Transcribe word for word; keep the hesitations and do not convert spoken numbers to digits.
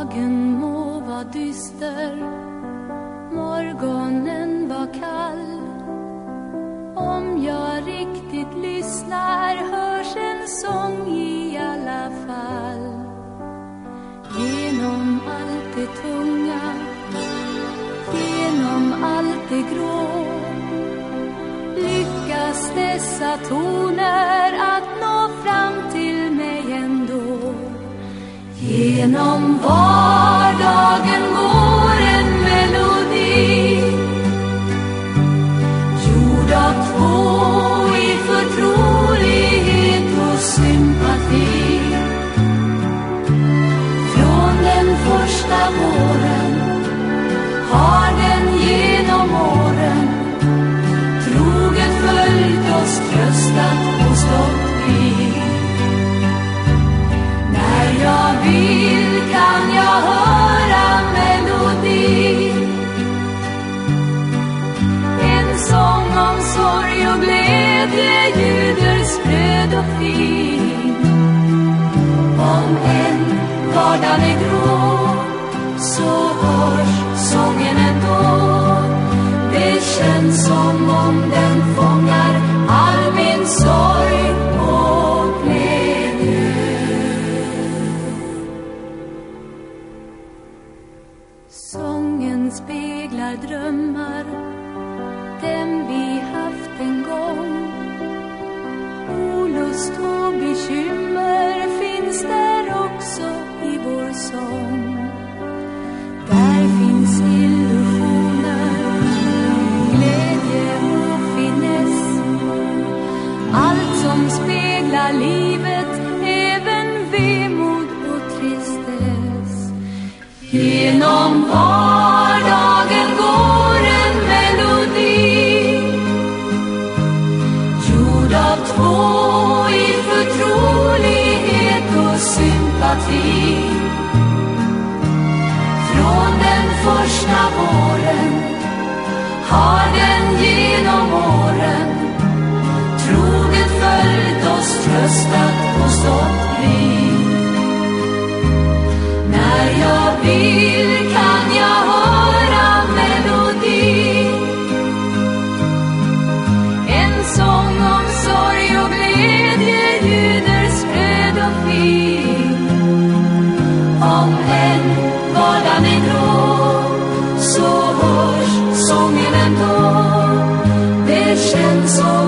Dagen må vara dyster, morgonen var kall. Om jag riktigt lyssnar hörs en sång i alla fall. Genom allt det tunga, genom allt det grå, lyckas dessa toner att nå fram till mig ändå. Genom vardagen går en melodi, gjord av två i förtrolighet och sympati. Från den första våren har den genom åren troget följt oss, tröstat och stått vid. När jag vill kan jag höra melodi, en sång om sorg och glädje ljuder spröd och fin. Om en vardag är grå så hörs sången ändå. Det känns som om den fångar all min sorg och glädje. Sången speglar drömmar, dem vi haft en gång. Olust och bekymmer finns där också i vår sång. Där finns illusioner, glädje och finess, allt som speglar livet, även vemod och tristess. Genom vardagen går en melodi, gjord av två i förtrolighet och sympati. Från den första våren har den genom åren troget följt oss, tröstat och stått vid. När jag vill kan jag höra melodi, en sång om sorg och glädje ljuder spröd och fin. Om en vardagen är grå så hörs sången ändå. Det känns som